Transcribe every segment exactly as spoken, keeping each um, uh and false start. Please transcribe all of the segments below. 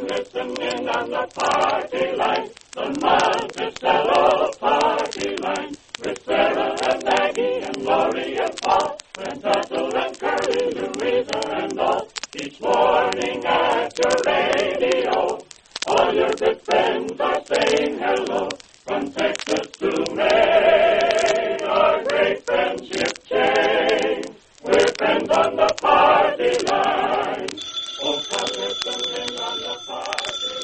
listen in on the party line, the Monticello party line, with Sarah and Maggie and Laurie and Paul, and Tussle and Curly, Louisa and all, each morning at your radio. All your good friends are saying hello, from Texas to Maine, our great friendship chain. We're friends on the party line. Oh, come listen in on the party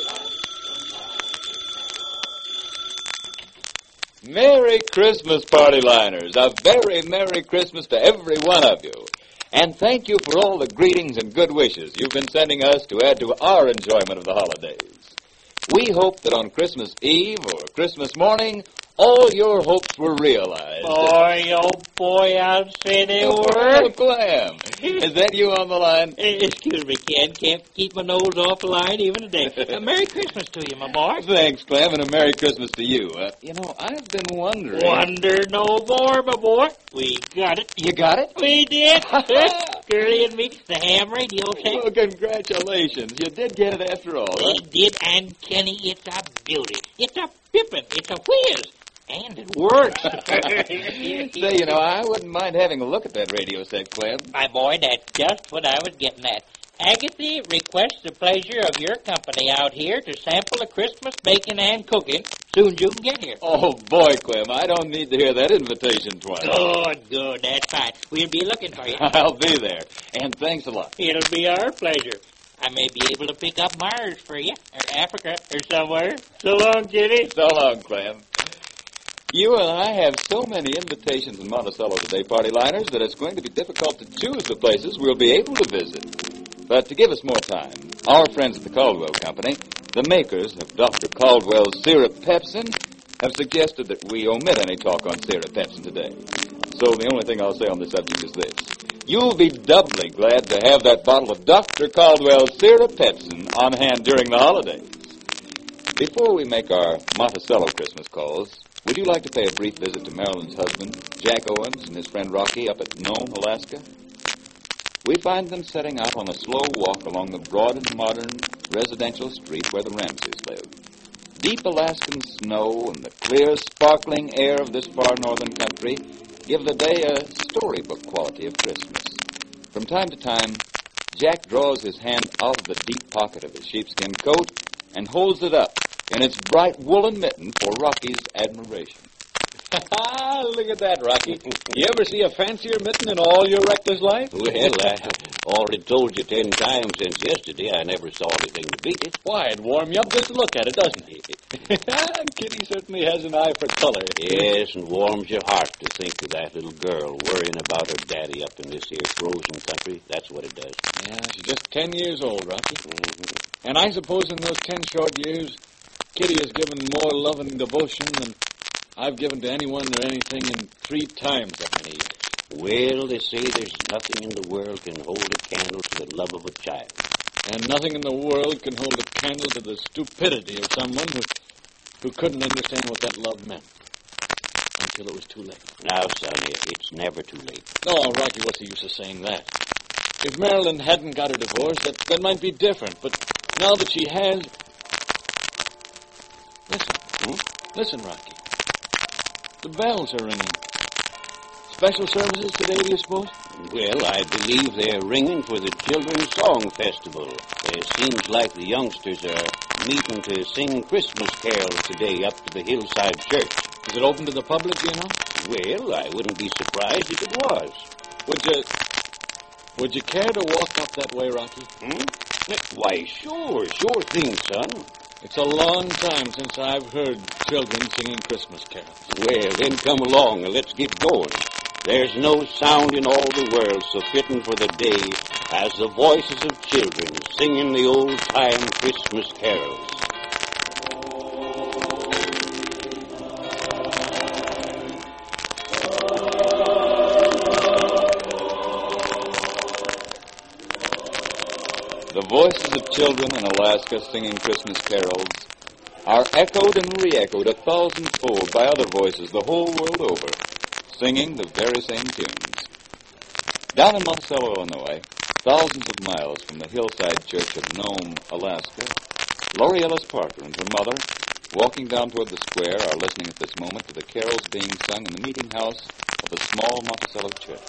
line. Merry Christmas, Party Liners. A very Merry Christmas to every one of you. And thank you for all the greetings and good wishes you've been sending us to add to our enjoyment of the holidays. We hope that on Christmas Eve or Christmas morning, all your hopes were realized. Boy, oh boy, I'd say they Oh, were. Clem, is that you on the line? Excuse me, Ken. Can't keep my nose off the line even today. Uh, Merry Christmas to you, my boy. Thanks, Clem, and a Merry Christmas to you. Uh, you know, I've been wondering... Wonder no more, my boy. We got it. You got it? We did. Curly and me, the ham radio thing. Well, congratulations. You did get it after all, huh? We did, and Kenny, it's a beauty. It's a pippin'. It's a whiz. And it works. Say, you know, I wouldn't mind having a look at that radio set, Clem. My boy, that's just what I was getting at. Agatha requests the pleasure of your company out here to sample the Christmas baking and cooking soon as you can get here. Oh, boy, Clem, I don't need to hear that invitation twice. Good, good, that's fine. We'll be looking for you. I'll be there, and thanks a lot. It'll be our pleasure. I may be able to pick up Mars for you, or Africa, or somewhere. So long, Kitty. So long, Clem. You and I have so many invitations in Monticello today, Party Liners, that it's going to be difficult to choose the places we'll be able to visit. But to give us more time, our friends at the Caldwell Company, the makers of Doctor Caldwell's Syrup Pepsin, have suggested that we omit any talk on Syrup Pepsin today. So the only thing I'll say on the subject is this. You'll be doubly glad to have that bottle of Doctor Caldwell's Syrup Pepsin on hand during the holidays. Before we make our Monticello Christmas calls, would you like to pay a brief visit to Marilyn's husband, Jack Owens, and his friend Rocky up at Nome, Alaska? We find them setting out on a slow walk along the broad and modern residential street where the Ramseys live. Deep Alaskan snow and the clear, sparkling air of this far northern country give the day a storybook quality of Christmas. From time to time, Jack draws his hand out of the deep pocket of his sheepskin coat and holds it up in its bright woolen mitten for Rocky's admiration. Look at that, Rocky. You ever see a fancier mitten in all your reckless life? Well, I already told you ten times since yesterday I never saw anything to beat it. Why, it'd warm you up just to look at it, doesn't it? Kitty certainly has an eye for color. Yes, and warms your heart to think of that little girl worrying about her daddy up in this here frozen country. That's what it does. Yeah, she's just ten years old, Rocky. Mm-hmm. And I suppose in those ten short years, Kitty has given more love and devotion than I've given to anyone or anything in three times that many years. Well, they say there's nothing in the world can hold a candle to the love of a child. And nothing in the world can hold a candle to the stupidity of someone who, who couldn't understand what that love meant until it was too late. Now, Sonny, it's never too late. Oh, Rocky, what's the use of saying that? If Marilyn hadn't got her divorce, that, that might be different. But now that she has... Listen. Hmm? Listen, Rocky. The bells are ringing. Special services today, do you suppose? Well, I believe they're ringing for the Children's Song Festival. It seems like the youngsters are meeting to sing Christmas carols today up to the Hillside Church. Is it open to the public, do you know? Well, I wouldn't be surprised if it was. Would you... Would you care to walk up that way, Rocky? Hmm? Why, sure. Sure thing, son. It's a long time since I've heard children singing Christmas carols. Well, then come along and let's get going. There's no sound in all the world so fitting for the day as the voices of children singing the old-time Christmas carols. The voices of children in Alaska singing Christmas carols are echoed and re-echoed a thousandfold by other voices the whole world over, singing the very same tunes. Down in Monticello, Illinois, thousands of miles from the hillside church of Nome, Alaska, Laurie Ellis Parker and her mother, walking down toward the square, are listening at this moment to the carols being sung in the meeting house of the small Monticello church.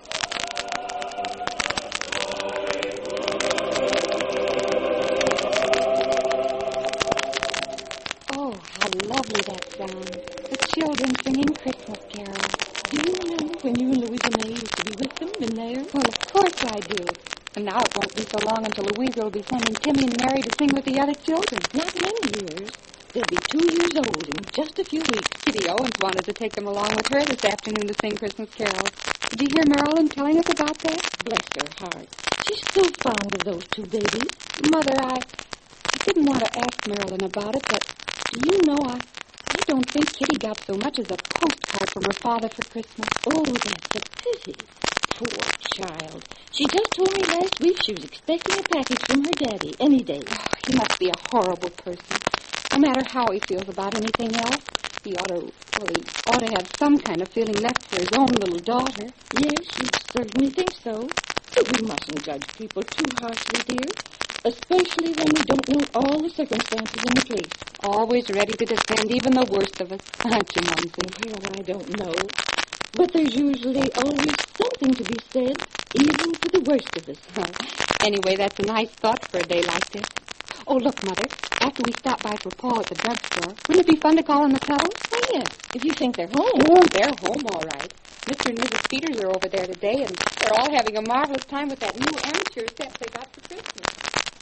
Oh, how lovely that sounds. The children singing Christmas carols. Do you remember when you and Louisa May used to be with them in there? Well, of course I do. And now it won't be so long until Louisa will be sending Timmy and Mary to sing with the other children. Not many years. They'll be two years old in just a few weeks. Kitty Owens wanted to take them along with her this afternoon to sing Christmas carols. Did you hear Marilyn telling us about that? Bless her heart. She's so fond of those two babies. Mother, I, I didn't want to ask Marilyn about it, but do you know, I, I don't think Kitty got so much as a postcard from her father for Christmas. Oh, that's a pity. Poor child. She just told me last week she was expecting a package from her daddy any day. Oh, he must be a horrible person. No matter how he feels about anything else, he ought to, well, he ought to have some kind of feeling left for his own little daughter. Yes, you certainly think so. But we mustn't judge people too harshly, dear. Especially when we don't know all the circumstances in the case. Always ready to defend even the worst of us, aren't you, Mumsy? Well, I don't know. But there's usually always something to be said, even for the worst of us. Well, anyway, that's a nice thought for a day like this. Oh, look, Mother, after we stop by for Paul at the drugstore, wouldn't it be fun to call on the Cuddles? Oh, yes, if you think they're home. Oh, they're home, all right. Mister and Missus Peters are over there today, and they're all having a marvelous time with that new amateur set they got for Christmas.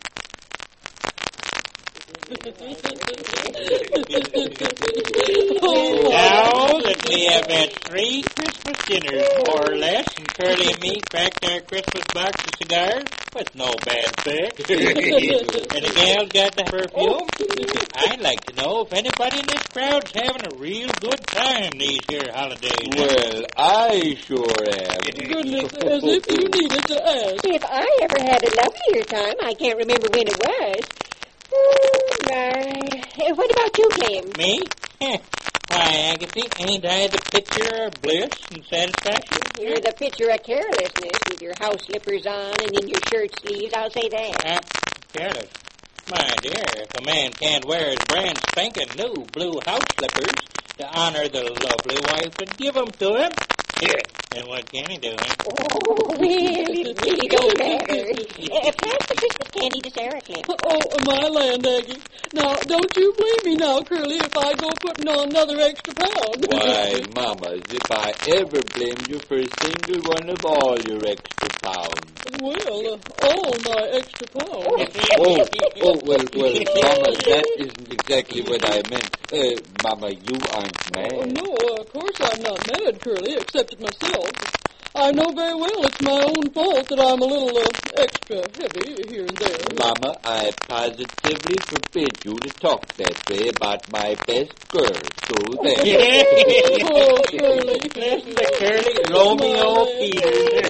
Now that we have had three Christmas dinners, more or less, and Curly and me cracked our Christmas box of cigars with no bad effect, and the gals got the perfume, I'd like to know if anybody in this crowd's having a real good time these here holidays. Well, I sure am. Goodness, as if you needed to ask. If I ever had a lovelier time, I can't remember when it was. Oh, my. Hey, what about you, Clem? Me? Why, Agatha, ain't I the picture of bliss and satisfaction? You're the picture of carelessness with your house slippers on and in your shirt sleeves, I'll say that. Uh, careless. My dear, if a man can't wear his brand spanking new blue house slippers to honor the lovely wife and give them to him, here, then what can he do? Huh? Oh, well, it really don't matter. Uh, pass the Christmas candy to Sarah, Clem. Oh, my land, Aggie. Now, don't you blame me now, Curly, if I go putting on another extra pound. Why, Mama, as if I ever blamed you for a single one of all your extra pounds. Well, uh, all my extra pounds. Oh, oh, well, well, Mama, that isn't exactly what I meant. Uh, Mama, you aren't mad. Oh, no, uh, of course I'm not mad, Curly, except at myself. I know very well it's my own fault that I'm a little uh, extra heavy here and there. Mama, I positively forbid you to talk that way about my best girl, so there. Oh, Curly. Listen to Curly, Romeo Peters.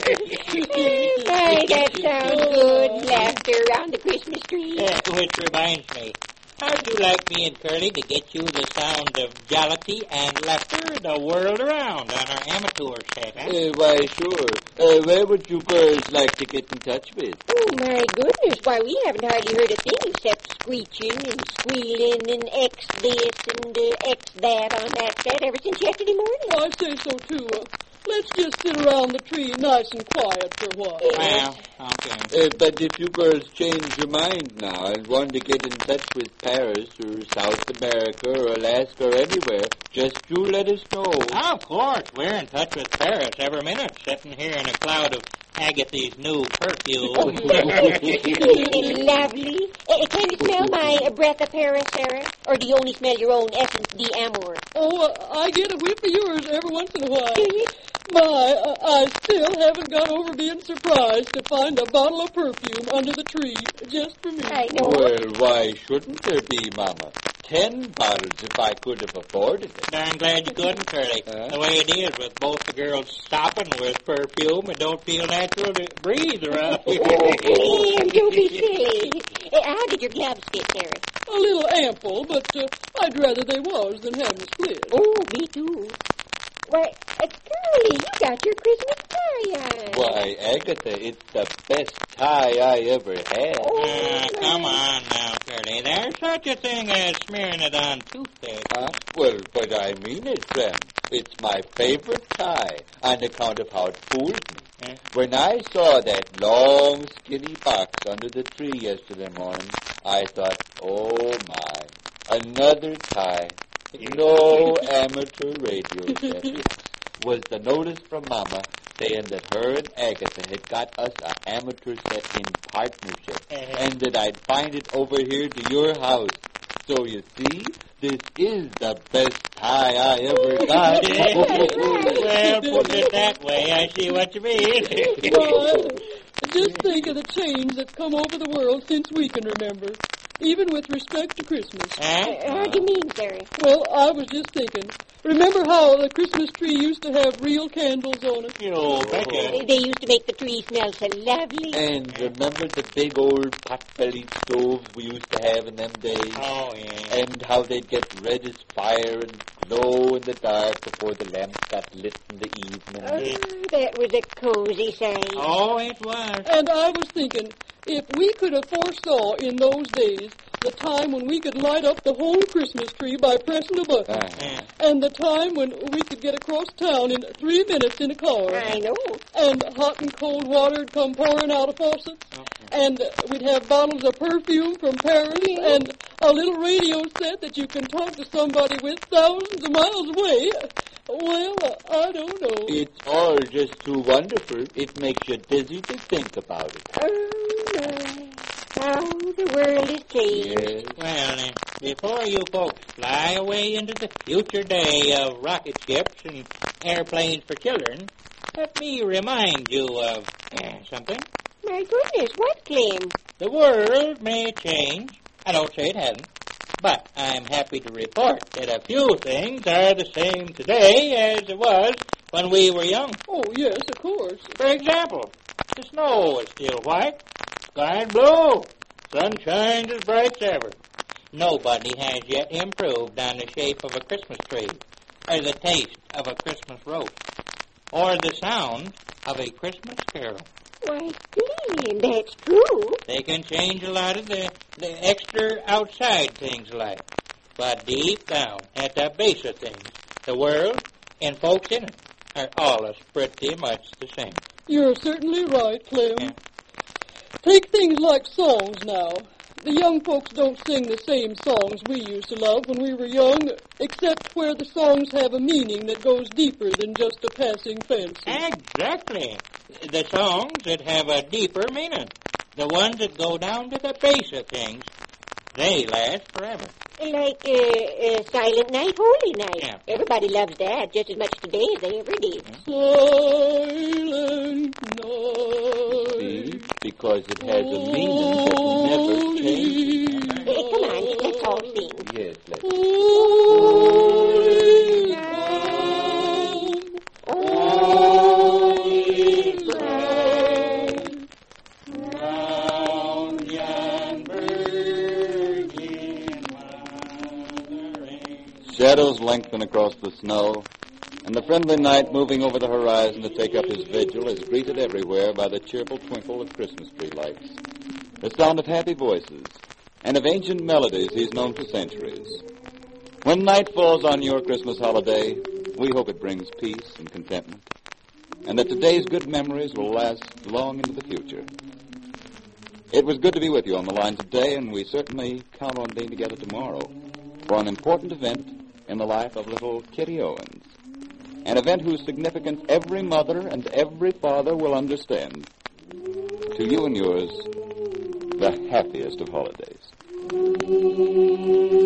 My, that sounds good. Laughter around the Christmas tree. Uh, which reminds me, how'd you like me and Curly to get you the sound of jollity and laughter the world around on our amateur set, huh? Uh, why, sure. Uh, where would you girls like to get in touch with? Oh, my goodness. Why, we haven't hardly heard a thing except screeching and squealing and X this and uh, X that on that set ever since yesterday morning. I say so, too. Uh, let's just sit around the tree nice and quiet for a while. Well, okay. Uh, but if you girls change your mind now and want to get in touch with Paris or South America or Alaska or anywhere, just you let us know. Oh, of course, we're in touch with Paris every minute, sitting here in a cloud of Agatha's new perfume. Lovely. Uh, can you smell my uh, breath of Paris, Sarah? Or do you only smell your own essence d'amour? Oh, uh, I get a whiff of yours every once in a while. Do you? My, uh, I still haven't got over being surprised to find a bottle of perfume under the tree just for me. I know. Well, why shouldn't there be, Mama? Ten bottles if I could have afforded it. Darn glad you couldn't, Curly. Huh? The way it is with both the girls stopping with perfume, it don't feel natural to breathe around here. Oh, Clem, don't be silly. Uh, how did your gloves fit, Sarah? A little ample, but uh, I'd rather they was than have them split. Oh, me too. Why, uh, Curly, you got your Christmas tie on. Why, Agatha, it's the best tie I ever had. Uh, come on now. Curly, there's such a thing as smearing it on toothpaste. Huh? Well, but I mean it, Sam. It's my favorite tie on account of how it fools me. Huh? When I saw that long, skinny box under the tree yesterday morning, I thought, oh, my, another tie. No amateur radio set. Was the notice from Mama saying that her and Agatha had got us an amateur set in partnership, Uh-huh. and that I'd find it over here to your house. So you see, this is the best tie I ever got. Well, put it that way, I see what you mean. Well, just think of the change that's come over the world since we can remember, even with respect to Christmas. Huh? How do you mean, sir? Well, I was just thinking. Remember how the Christmas tree used to have real candles on it? You betcha. They used to make the tree smell so lovely. And remember the big old pot-bellied stoves we used to have in them days? Oh, yeah. And how they'd get red as fire and glow in the dark before the lamps got lit in the evening. Oh, that was a cozy sight. Oh, it was. And I was thinking, if we could have foresaw in those days the time when we could light up the whole Christmas tree by pressing a button, Ah. Yeah. and the time when we could get across town in three minutes in a car, I know. and hot and cold water would come pouring out of faucets, and we'd have bottles of perfume from Paris, and a little radio set that you can talk to somebody with thousands of miles away. Well, I don't know. It's all just too wonderful. It makes you dizzy to think about it. Oh, my. How the world has changed. Yes. Well, then, before you folks fly away into the future day of rocket ships and airplanes for children, let me remind you of uh, something. My goodness, what, Clem? The world may change. I don't say it hasn't. But I'm happy to report that a few things are the same today as it was when we were young. Oh, yes, of course. For example, the snow is still white, sky is blue, sun shines as bright as ever. Nobody has yet improved on the shape of a Christmas tree, or the taste of a Christmas roast, or the sound of a Christmas carol. Why, Clem, that's true. They can change a lot of the, the extra outside things like, but deep down, at the base of things, the world and folks in it are all pretty much the same. You're certainly right, Clem. Yeah. Take things like songs now. The young folks don't sing the same songs we used to love when we were young, except where the songs have a meaning that goes deeper than just a passing fancy. Exactly. The songs that have a deeper meaning. The ones that go down to the base of things, they last forever. Like uh, uh, Silent Night, Holy Night. Yeah. Everybody loves that just as much today as they ever did. Silent night. See? Because it has a meaning that never changes. Hey, come on, let's all sing. Yes, let's. Holy come, Holy bright, Round yon virgin mothering. Shadows lengthen across the snow, and the friendly night moving over the horizon to take up his vigil is greeted everywhere by the cheerful twinkle of Christmas tree lights, the sound of happy voices, and of ancient melodies he's known for centuries. When night falls on your Christmas holiday, we hope it brings peace and contentment, and that today's good memories will last long into the future. It was good to be with you on the line today, and we certainly count on being together tomorrow for an important event in the life of little Kitty Owens, an event whose significance every mother and every father will understand. To you and yours, the happiest of holidays.